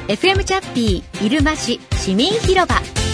FM チャッピー入間市市民広場。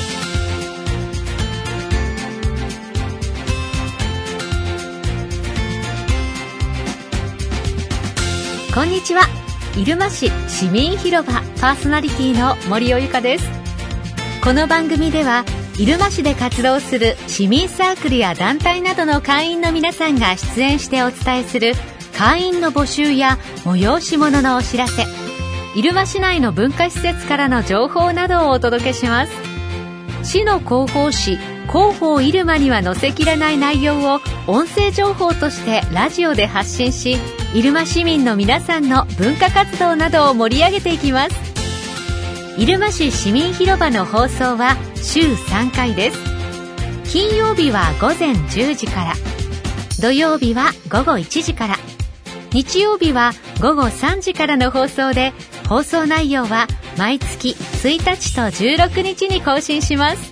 こんにちは。入間市市民広場パーソナリティの森尾由香です。この番組では入間市で活動する市民サークルや団体などの会員の皆さんが出演してお伝えする会員の募集や催し物のお知らせ、入間市内の文化施設からの情報などをお届けします。市の広報誌広報入間には載せきれない内容を音声情報としてラジオで発信し、入間市民の皆さんの文化活動などを盛り上げていきます。入間市市民広場の放送は週3回です。金曜日は午前10時から、土曜日は午後1時から、日曜日は午後3時からの放送で、放送内容は毎月1日と16日に更新します。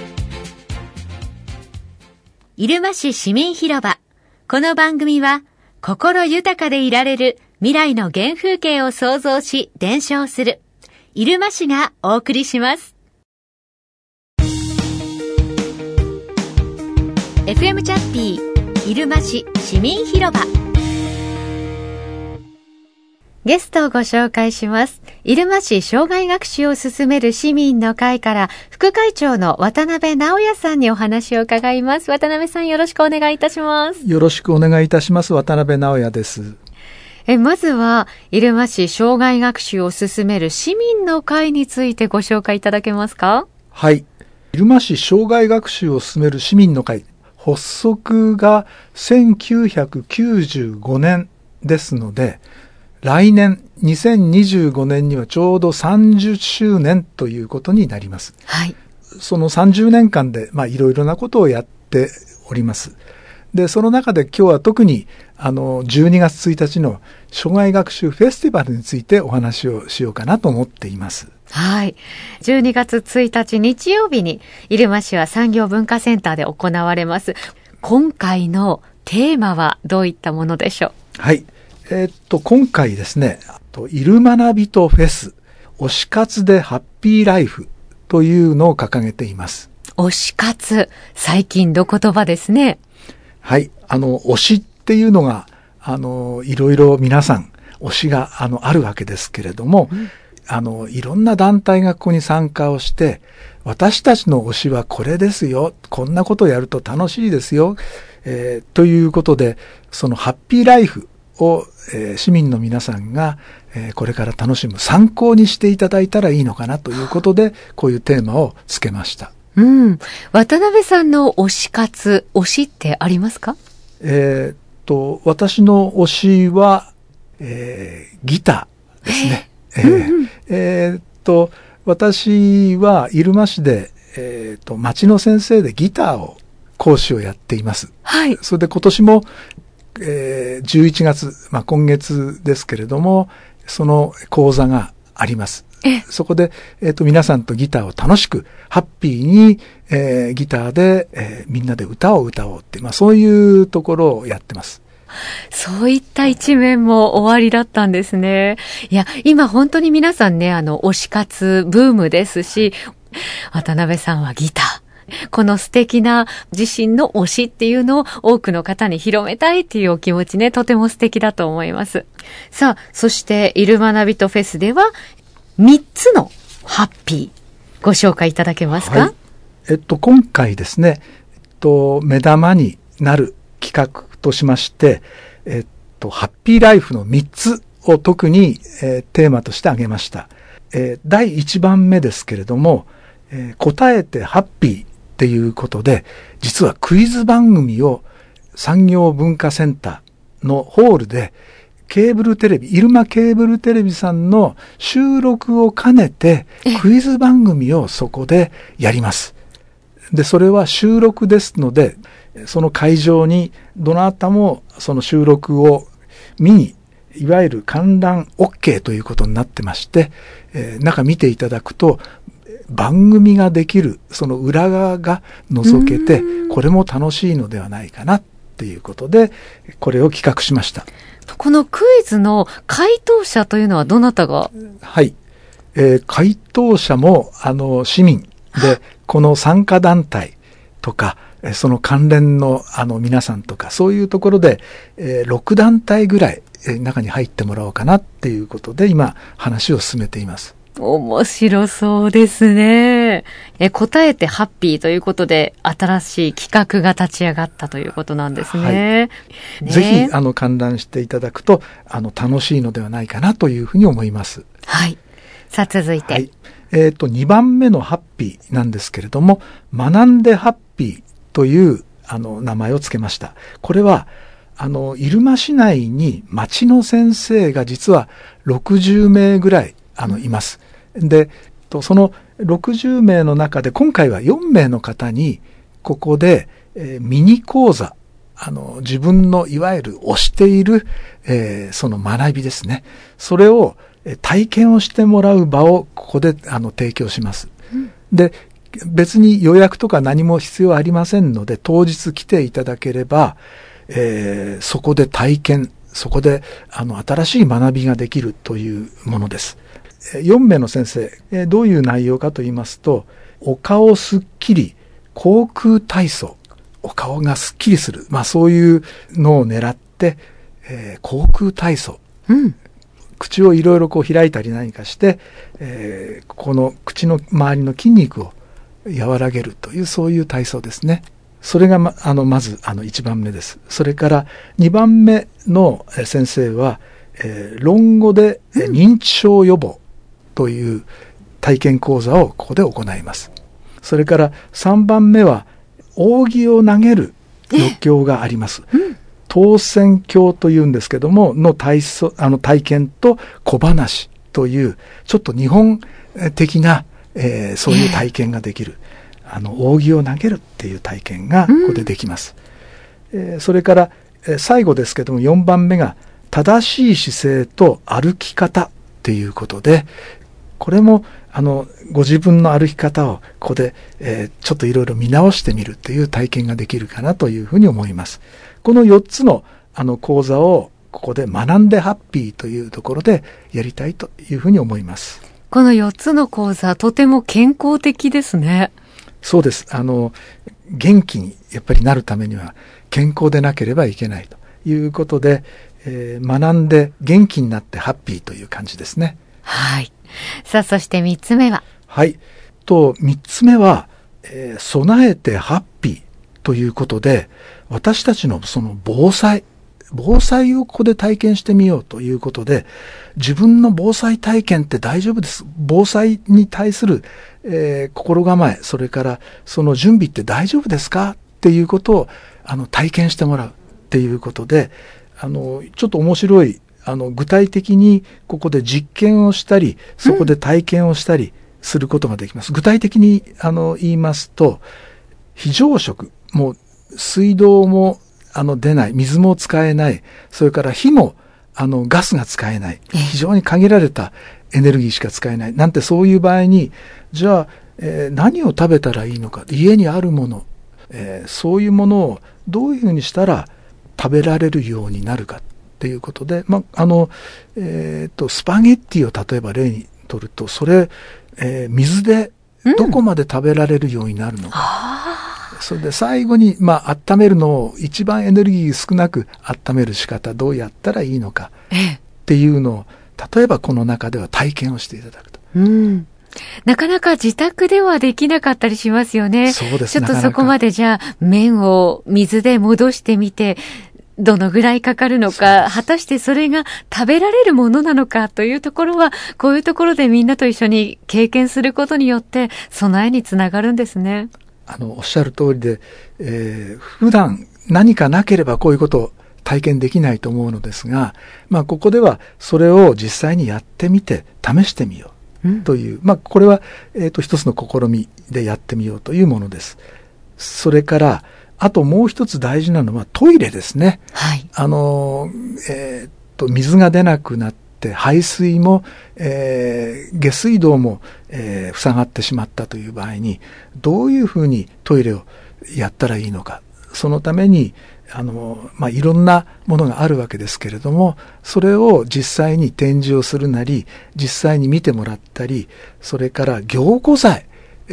入間市市民広場。この番組は心豊かでいられる未来の原風景を創造し伝承する入間市がお送りします。 FM チャッピー入間市市民広場。ゲストをご紹介します。入間市障害学習を進める市民の会から副会長の渡辺直也さんにお話を伺います。渡辺さん、よろしくお願いいたします。 よろしくお願いいたします。渡辺直也です。 まずは入間市障害学習を進める市民の会についてご紹介いただけますか？ はい。入間市障害学習を進める市民の会、発足が1995年ですので、来年2025年にはちょうど30周年ということになります。 はい。 その30年間でいろいろなことをやっております。で、その中で今日は特に12月1日の障害学習フェスティバルについてお話をしようかなと思っています。 はい。12月1日日曜日に入間市は産業文化センターで行われます。今回のテーマはどういったものでしょう？ はい。今回ですね、イルマナビトフェス、推し活でハッピーライフというのを掲げています。 推し活、最近の言葉ですね。 はい。推しっていうのが、いろいろ皆さん、推しが、あるわけですけれども、いろんな団体がここに参加をして、私たちの推しはこれですよ。こんなことをやると楽しいですよ。ということで、そのハッピーライフを、市民の皆さんが、これから楽しむ参考にしていただいたらいいのかなということで、こういうテーマをつけました。 うん。渡辺さんの推し活、推しってありますか？ 私の推しは、ギターですね。私は入間市で、町の先生でギターを講師をやっています。 はい。 それで今年も、11月、今月ですけれども、その講座があります。そこで、皆さんとギターを楽しく、ハッピーに、ギターで、みんなで歌を歌おうって、そういうところをやってます。 そういった一面も終わりだったんですね。いや、今本当に皆さんね、推し活ブームですし、渡辺さんはギター。この素敵な自身の推しっていうのを多くの方に広めたいっていうお気持ちね、とても素敵だと思います。さあ、そしてイルマナビトフェスでは3つのハッピーご紹介いただけますか？ はい。今回ですね、目玉になる企画としまして、ハッピーライフの3つを特に、テーマとして挙げました。第1番目ですけれども、答えてハッピーっていうことで、実はクイズ番組を産業文化センターのホールでケーブルテレビ、入間ケーブルテレビさんの収録を兼ねてクイズ番組をそこでやります。で、それは収録ですので、その会場にどなたもその収録を見に、いわゆる観覧 OK ということになってまして、中見ていただくと、番組ができる、その裏側が覗けて、これも楽しいのではないかなっていうことで、これを企画しました。 このクイズの回答者というのはどなたが？ はい。 回答者も、市民で、この参加団体とか、その関連の、皆さんとか、そういうところで、6団体ぐらい、中に入ってもらおうかなっていうことで、今、話を進めています。 面白そうですね。答えてハッピーということで、新しい企画が立ち上がったということなんですね。 はい、ぜひ、観覧していただくと、楽しいのではないかなというふうに思います。 はい。さあ、続いて。はい。 2番目のハッピーなんですけれども、学んでハッピーという、名前をつけました。これは、入間市内に町の先生が実は60名ぐらい、います。で、その60名の中で今回は4名の方にここで、ミニ講座、自分のいわゆる推している、その学びですね。それを体験をしてもらう場をここで提供します。で、別に予約とか何も必要ありませんので、当日来ていただければ、そこで体験、そこで新しい学びができるというものです。4名の先生、どういう内容かと言いますと、お顔すっきり口腔体操、お顔がすっきりする、そういうのを狙って、口腔体操、口をいろいろ開いたり何かして、この口の周りの筋肉を和らげるという、そういう体操ですね。それがまず1番目です。それから2番目の先生は、論語で認知症予防という体験講座をここで行います。それから3番目は扇を投げる余興があります。当選鏡というんですけども、体験と小話という、ちょっと日本的な、そういう体験ができる。扇を投げるっていう体験がここでできます。それから、最後ですけども、4番目が正しい姿勢と歩き方っていうことで、これもご自分の歩き方をここで、ちょっといろいろ見直してみるっていう体験ができるかなというふうに思います。この4つの講座をここで学んでハッピーというところでやりたいというふうに思います。 この4つの講座、とても健康的ですね。 そうです。元気にやっぱりなるためには健康でなければいけないということで、学んで元気になってハッピーという感じですね。 はい。さあ、そして3つ目は？ はい。3つ目は、備えてハッピーということで、私たちのその防災をここで体験してみようということで、自分の防災体験って大丈夫です。防災に対する、心構え、それからその準備って大丈夫ですかっていうことを体験してもらうっていうことで、ちょっと面白い具体的にここで実験をしたり、そこで体験をしたりすることができます。具体的に言いますと、非常食、もう水道も出ない、水も使えない、それから火もガスが使えない、非常に限られたエネルギーしか使えない、なんてそういう場合に、じゃあ、何を食べたらいいのか、家にあるもの、そういうものをどういうふうにしたら食べられるようになるかっていうことで、スパゲッティを例えば例にとると、それ、水でどこまで食べられるようになるのか。それで最後に、温めるのを一番エネルギー少なく温める仕方、どうやったらいいのかっていうのを、例えばこの中では体験をしていただくと。 なかなか自宅ではできなかったりしますよね。 そうです。 ちょっとそこまでじゃあ麺を水で戻してみて、どのぐらいかかるのか、果たしてそれが食べられるものなのかというところは、こういうところでみんなと一緒に経験することによって備えにつながるんですね。 おっしゃる通りで、普段何かなければこういうことを体験できないと思うのですが、ここではそれを実際にやってみて試してみようという、これは、一つの試みでやってみようというものです。それから、あともう一つ大事なのはトイレですね。 はい。 水が出なくなって、排水も、下水道も、塞がってしまったという場合に、どういうふうにトイレをやったらいいのか。そのために、 いろんなものがあるわけですけれども、それを実際に展示をするなり、実際に見てもらったり、それから凝固剤、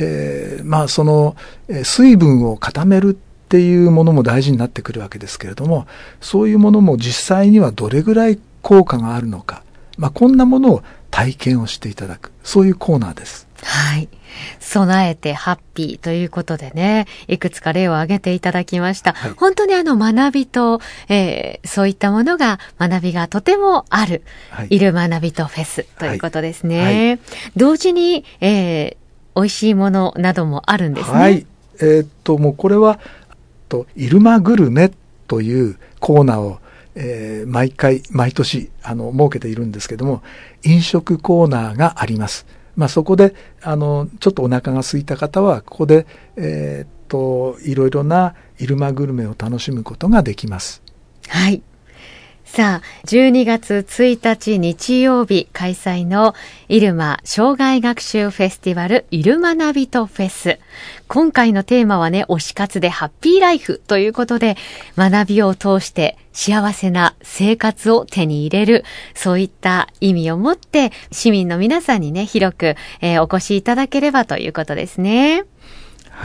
水分を固めるっていうものも大事になってくるわけですけれども、そういうものも実際にはどれぐらい効果があるのか、こんなものを体験をしていただく、そういうコーナーです。 はい。備えてハッピーということでね、いくつか例を挙げていただきました。はい、本当に学びと、そういったものが、学びがとてもある、いる学びとフェスということですね。はいはい、同時に、美味しいものなどもあるんですね。はい。 もうこれは、イルマグルメというコーナーを、毎年、設けているんですけども、飲食コーナーがあります。そこで、ちょっとお腹が空いた方は、ここで、いろいろなイルマグルメを楽しむことができます。 はい。さあ、12月1日日曜日開催のイルマ生涯学習フェスティバルイルマナビトフェス。今回のテーマはね、推し活でハッピーライフということで、学びを通して幸せな生活を手に入れる、そういった意味を持って市民の皆さんにね、広く、お越しいただければということですね。 はい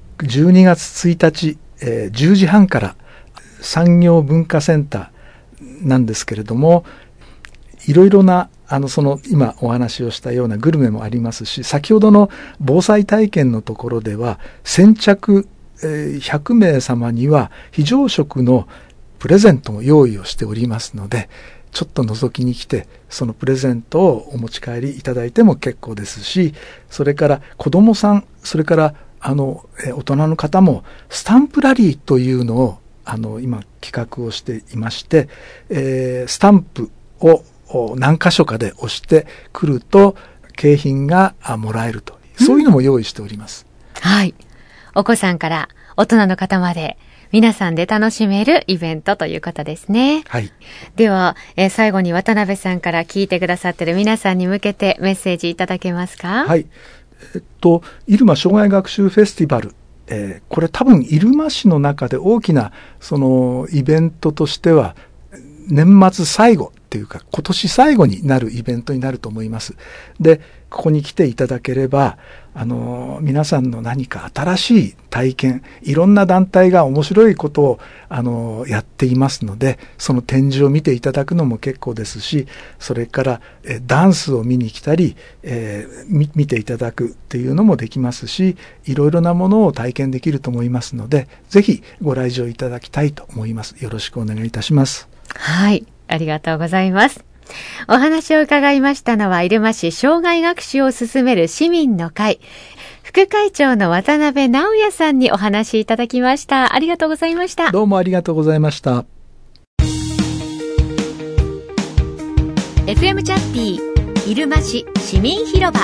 。12月1日、10時半から産業文化センターなんですけれども、いろいろな今お話をしたようなグルメもありますし、先ほどの防災体験のところでは先着100名様には非常食のプレゼントも用意をしておりますので、ちょっと覗きに来てそのプレゼントをお持ち帰りいただいても結構ですし、それから子どもさん、それから大人の方もスタンプラリーというのを今企画をしていまして、スタンプを何箇所かで押してくると景品がもらえると、そういうのも用意しております。 はい。お子さんから大人の方まで皆さんで楽しめるイベントということですね。 はい。 では、最後に渡辺さんから聞いてくださっている皆さんに向けてメッセージいただけますか？ はい。イルマ生涯学習フェスティバル。これ多分入間市の中で大きなイベントとしては年末最後っていうか今年最後になるイベントになると思います。で、ここに来ていただければ皆さんの何か新しい体験、いろんな団体が面白いことをやっていますので、その展示を見ていただくのも結構ですし、それからダンスを見に来たり、見ていただくっていうのもできますし、いろいろなものを体験できると思いますので、ぜひご来場いただきたいと思います。よろしくお願いいたします。 はい、ありがとうございます。お話を伺いましたのは、入間市生涯学習を進める市民の会副会長の渡辺直也さんにお話いただきました。ありがとうございました。 どうもありがとうございました。 FM チャッピー入間市市民広場、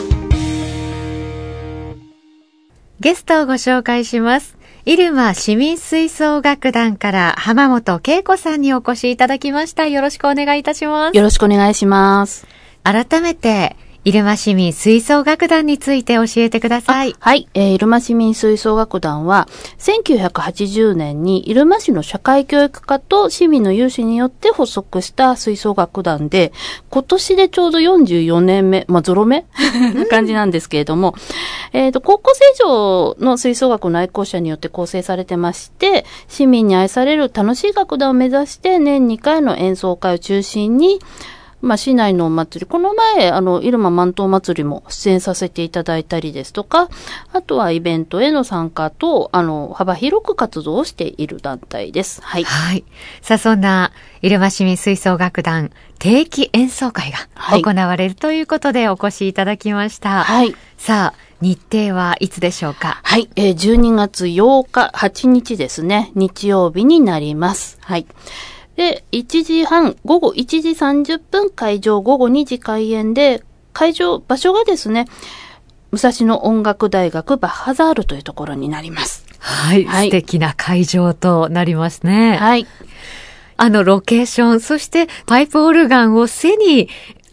ゲストをご紹介します。入間市民吹奏楽団から浜本恵子さんにお越しいただきました。よろしくお願いいたします。 よろしくお願いします。 改めて入間市民吹奏楽団について教えてください。 はい、入間市民吹奏楽団は1980年に入間市の社会教育課と市民の有志によって発足した吹奏楽団で、今年でちょうど44年目、ゾロ目な感じなんですけれども、高校生以上の吹奏楽の愛好者によって構成されてまして、市民に愛される楽しい楽団を目指して年2回の演奏会を中心に、市内のお祭り、この前、入間万灯祭りも出演させていただいたりですとか、あとはイベントへの参加と、幅広く活動をしている団体です。はい。 はい。さあ、そんな、入間市民吹奏楽団、定期演奏会が行われるということでお越しいただきました。 はい。 さあ、日程はいつでしょうか？ はい。12月8日、8日ですね。日曜日になります。はい。で、午後1時30分会場、午後2時開演で、場所がですね、武蔵野音楽大学バッハザールというところになります。 はい。素敵な会場となりますね。 はい。 ロケーション、そしてパイプオルガンを背に、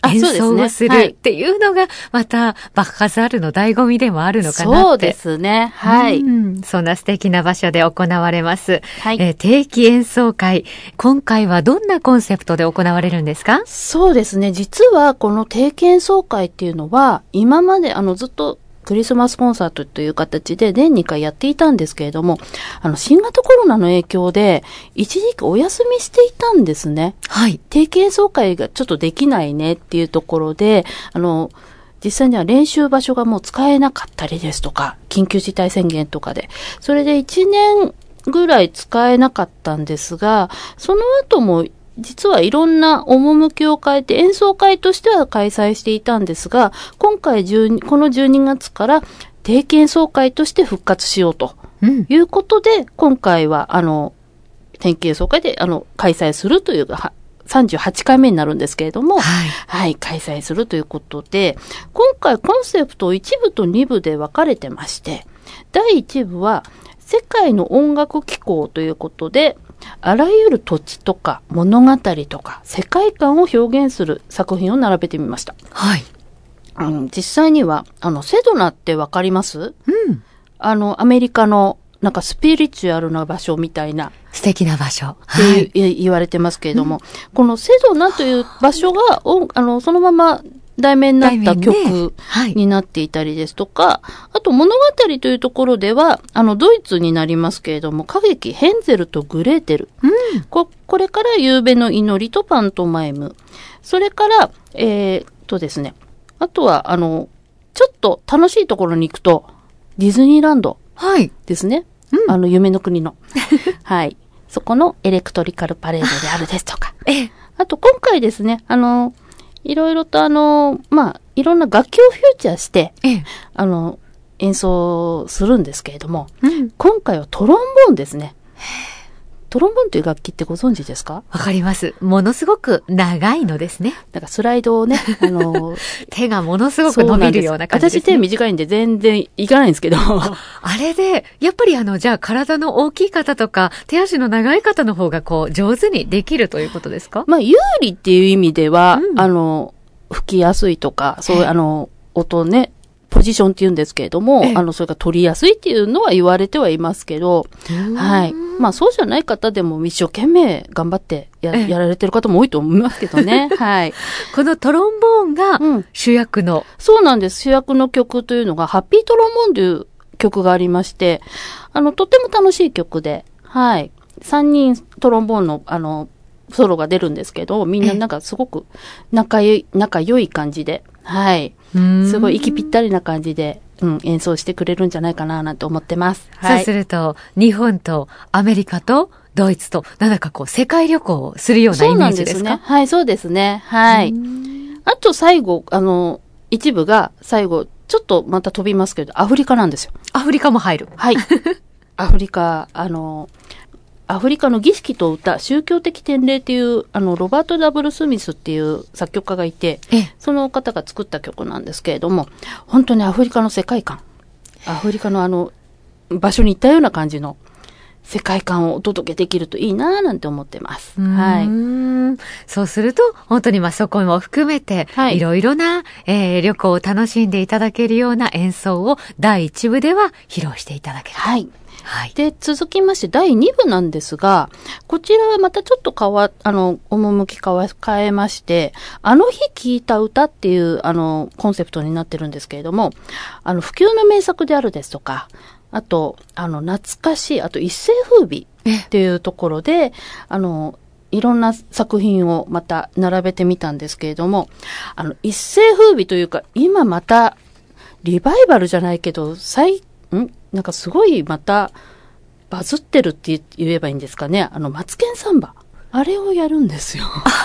演奏をするっていうのが、また、バッハザールの醍醐味でもあるのかなって。 そうですね。はい。 そんな素敵な場所で行われます。 はい。 定期演奏会。今回はどんなコンセプトで行われるんですか？ そうですね。実は、この定期演奏会っていうのは、今まで、ずっと、クリスマスコンサートという形で年2回やっていたんですけれども、新型コロナの影響で、一時期お休みしていたんですね。 はい。 定期演奏会がちょっとできないねっていうところで、実際には練習場所がもう使えなかったりですとか、緊急事態宣言とかで、それで1年ぐらい使えなかったんですが、その後も実はいろんな趣を変えて演奏会としては開催していたんですが、今回この12月から定期演奏会として復活しようということで、今回は定期演奏会で開催するという38回目になるんですけれども、はい、開催するということで、今回コンセプト1部と2部で分かれてまして、第1部は世界の音楽機構ということで、あらゆる土地とか物語とか世界観を表現する作品を並べてみました。 はい。 実際には、セドナってわかります？アメリカのなんかスピリチュアルな場所みたいな。 素敵な場所。 って言われてますけれども、このセドナという場所が、そのまま題名になった曲になっていたりですとか、あと物語というところでは、ドイツになりますけれども、歌劇ヘンゼルとグレーテル。これから夕べの祈りとパントマイム。それから、ですね、あとは、ちょっと楽しいところに行くと、ディズニーランドですね。夢の国の。はい。そこのエレクトリカルパレードであるですとか。あと今回ですね、いろいろといろんな楽器をフューチャーして、演奏するんですけれども、今回はトロンボーンですね。トロンボーンという楽器ってご存知ですか？ わかります。ものすごく長いのですね。 なんかスライドをね、 手がものすごく伸びるような感じですね。 私手短いんで全然いかないんですけど。 あれで、やっぱりじゃあ体の大きい方とか、手足の長い方の方が上手にできるということですか？ 有利っていう意味では、吹きやすいとか、そういう音ね、ポジションって言うんですけれども、それが取りやすいっていうのは言われてはいますけど、はい。そうじゃない方でも一生懸命頑張ってやられてる方も多いと思いますけどね。はい。 このトロンボーンが主役の、 そうなんです。主役の曲というのが、ハッピートロンボーンという曲がありまして、とても楽しい曲で、はい。3人トロンボーンの、ソロが出るんですけど、みんななんかすごく仲良い感じで、はい。すごい息ぴったりな感じで、演奏してくれるんじゃないかななんて思ってます。 はい、そうすると、日本とアメリカとドイツと、なんだか世界旅行をするようなイメージですか？そうなんですね。 はい、そうですね。はい。あと最後、一部が最後、ちょっとまた飛びますけど、アフリカなんですよ。 アフリカも入る。 はい。アフリカの儀式と歌、宗教的典礼っていう、ロバート・ダブル・スミスっていう作曲家がいて、その方が作った曲なんですけれども、本当にアフリカの世界観、アフリカの場所に行ったような感じの世界観をお届けできるといいなぁなんて思ってます。はい。 そうすると、本当にそこも含めて、いろいろな、旅行を楽しんでいただけるような演奏を第1部では披露していただける。 はい。で、続きまして第2部なんですが、こちらはまたちょっと趣変えまして、あの日聴いた歌っていう、コンセプトになってるんですけれども、不朽の名作であるですとか、あと、懐かしい、あと一世風靡っていうところで、いろんな作品をまた並べてみたんですけれども、一世風靡というか、今また、リバイバルじゃないけど、なんかすごいまたバズってるって言えばいいんですかね。マツケンサンバ。あれをやるんですよ。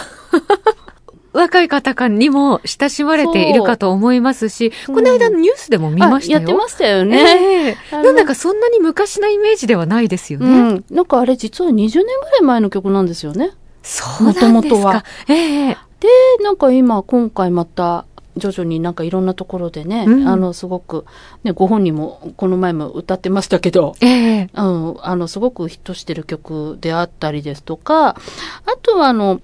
若い方にも親しまれているかと思いますし、この間のニュースでも見ましたよ。 やってましたよね。 なんだかそんなに昔なイメージではないですよね。 なんかあれ実は20年ぐらい前の曲なんですよね。 そうなんですか。 元々は。で、なんか今回また、徐々になんかいろんなところでね、すごく、ね、ご本人もこの前も歌ってましたけど、すごくヒットしてる曲であったりですとか、あとは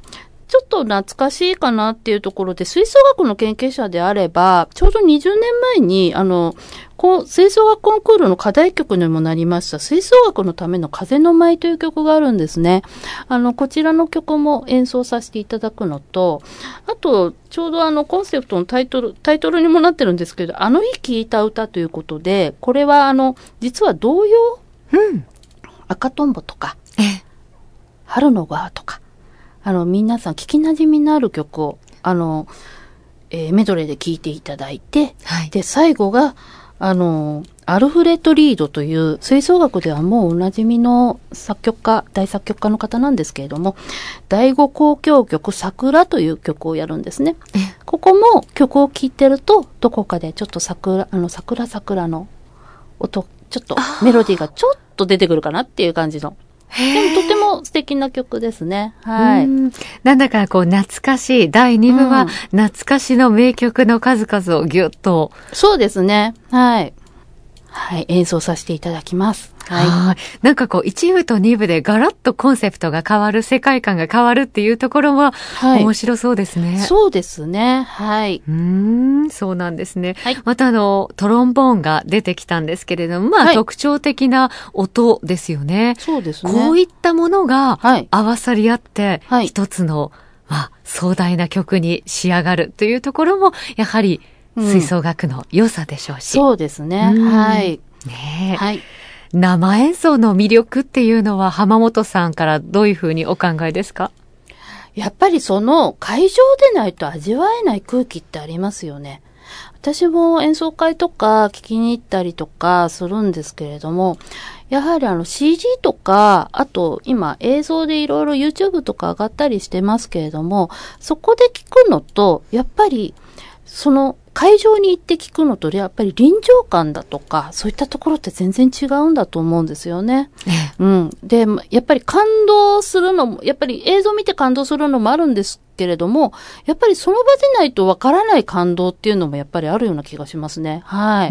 ちょっと懐かしいかなっていうところで、吹奏楽の研究者であれば、ちょうど20年前に、吹奏楽コンクールの課題曲にもなりました、吹奏楽のための風の舞という曲があるんですね。こちらの曲も演奏させていただくのと、あと、ちょうどコンセプトのタイトルにもなってるんですけど、あの日聴いた歌ということで、これは実は童謡、赤とんぼとか、春の川とか、皆さん聞き馴染みのある曲を、メドレーで聴いていただいて、はい、で、最後が、アルフレッド・リードという吹奏楽ではもうおなじみの大作曲家の方なんですけれども、第5交響曲桜という曲をやるんですね。ここも曲を聴いてると、どこかでちょっと桜の音、ちょっとメロディーがちょっと出てくるかなっていう感じの。でもとても素敵な曲ですね。はい。 なんだか懐かしい。第2部は懐かしの名曲の数々をぎゅっと。 そうですね。はい。はい。演奏させていただきます。はい。 なんか1部と2部でガラッとコンセプトが変わる、世界観が変わるっていうところは、面白そうですね。 そうですね。はい。 そうなんですね。はい、またトロンボーンが出てきたんですけれども、特徴的な音ですよね。 そうですね。 こういったものが合わさり合って、一つの、壮大な曲に仕上がるというところも、やはり、吹奏楽の良さでしょうし。 そうですね。はい。 ねえ。はい。生演奏の魅力っていうのは浜本さんからどういうふうにお考えですか？ やっぱりその会場でないと味わえない空気ってありますよね。私も演奏会とか聞きに行ったりとかするんですけれども、やはりCG とか、あと今映像でいろいろ YouTube とか上がったりしてますけれども、そこで聞くのと、やっぱりその会場に行って聞くのと、やっぱり臨場感だとか、そういったところって全然違うんだと思うんですよね。で、やっぱり感動するのも、やっぱり映像見て感動するのもあるんですけれども、やっぱりその場でないとわからない感動っていうのもやっぱりあるような気がしますね。はい。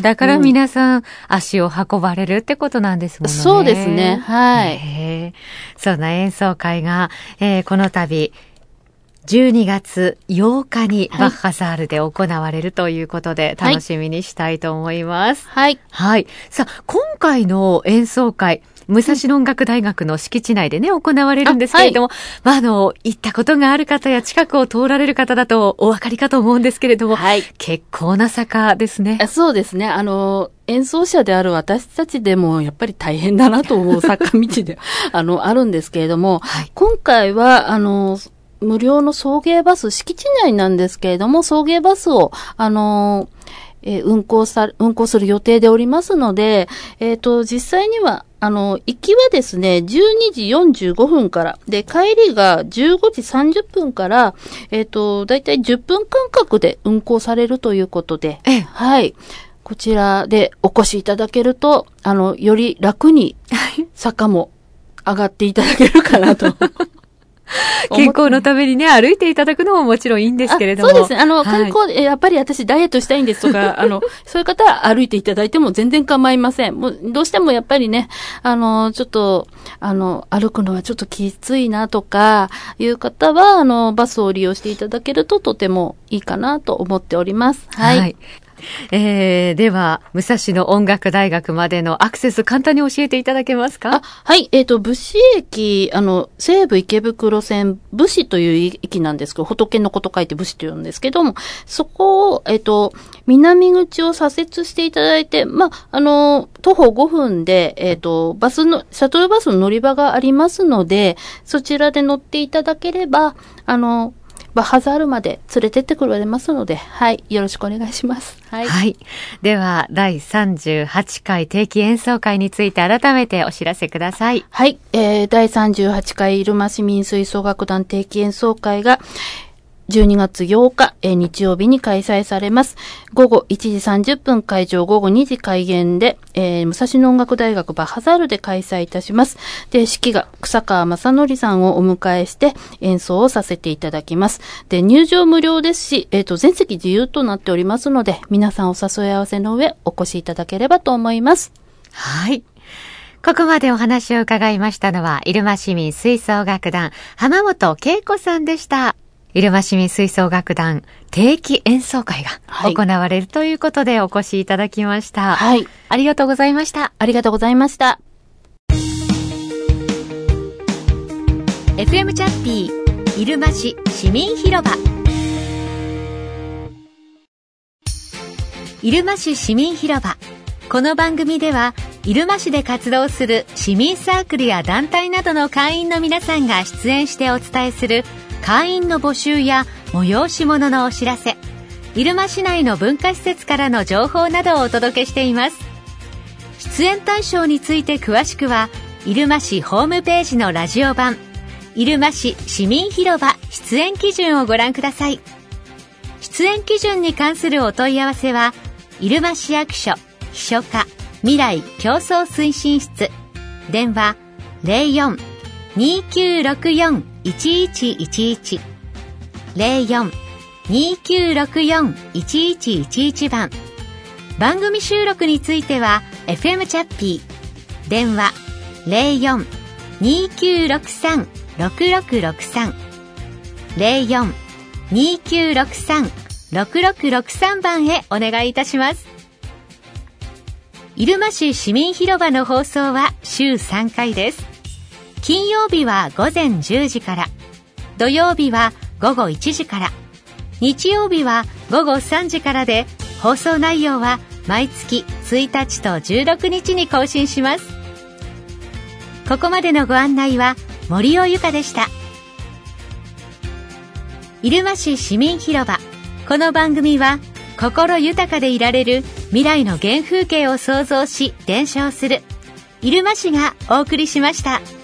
だから皆さん、足を運ばれるってことなんですもんね。 そうですね。はい。 そんな演奏会が、この度、12月8日にバッハサールで行われるということで、楽しみにしたいと思います。 はい。 はい。さあ、今回の演奏会、武蔵野音楽大学の敷地内でね、行われるんですけれども、行ったことがある方や近くを通られる方だとお分かりかと思うんですけれども、結構な坂ですね。 そうですね。演奏者である私たちでもやっぱり大変だなと思う坂道で、あるんですけれども、今回は、無料の送迎バス、敷地内なんですけれども、送迎バスを、運行する予定でおりますので、実際には、行きはですね、12時45分から、で、帰りが15時30分から、だいたい10分間隔で運行されるということで、はい。こちらでお越しいただけると、より楽に坂も上がっていただけるかなと。 健康のためにね、歩いていただくのももちろんいいんですけれども。 そうですね。健康で、やっぱり私ダイエットしたいんですとか、そういう方は歩いていただいても全然構いません。もう、どうしてもやっぱりね、ちょっと、歩くのはちょっときついなとか、いう方は、バスを利用していただけるととてもいいかなと思っております。はい。 では、武蔵野音楽大学までのアクセス簡単に教えていただけますか？ はい。武士駅、西武池袋線、武士という駅なんですけど、仏のこと書いて武士と言うんですけども、そこを、南口を左折していただいて、徒歩5分で、シャトルバスの乗り場がありますので、そちらで乗っていただければ、バッハザールまで連れてってくれますので、はい、よろしくお願いします。はい。 はい。では、第38回定期演奏会について改めてお知らせください。 はい。第38回入間市民吹奏楽団定期演奏会が、12月8日、日曜日に開催されます。午後1時30分会場、午後2時開演で、武蔵野音楽大学バッハザールで開催いたします。で、指揮が草川正則さんをお迎えして演奏をさせていただきます。で、入場無料ですし、全席自由となっておりますので、皆さんお誘い合わせの上、お越しいただければと思います。 はい。 ここまでお話を伺いましたのは、入間市民吹奏楽団、浜本恵子さんでした。入間市民吹奏楽団、定期演奏会が行われるということでお越しいただきました。 はい。 ありがとうございました。 ありがとうございました。 FM チャッピー、入間市市民広場。入間市市民広場。この番組では、入間市で活動する市民サークルや団体などの会員の皆さんが出演してお伝えする会員の募集や催し物のお知らせ、入間市内の文化施設からの情報などをお届けしています。出演対象について詳しくは、入間市ホームページのラジオ版、入間市市民広場出演基準をご覧ください。出演基準に関するお問い合わせは、入間市役所秘書課未来競争推進室、電話 04-2964-1111 04-2964-1111 番。番組収録については FM チャッピー、電話 04-2963-6663 04-2963-6663 番へお願いいたします。入間市市民広場の放送は週3回です。金曜日は午前10時から、土曜日は午後1時から、日曜日は午後3時からで、放送内容は毎月1日と16日に更新します。ここまでのご案内は森尾由香でした。入間市市民広場。この番組は心豊かでいられる未来の原風景を創造し伝承する入間市がお送りしました。